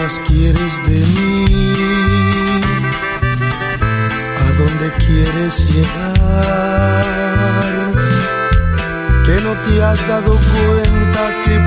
más quieres de mí? ¿A dónde quieres llegar? Que no te has dado cuenta que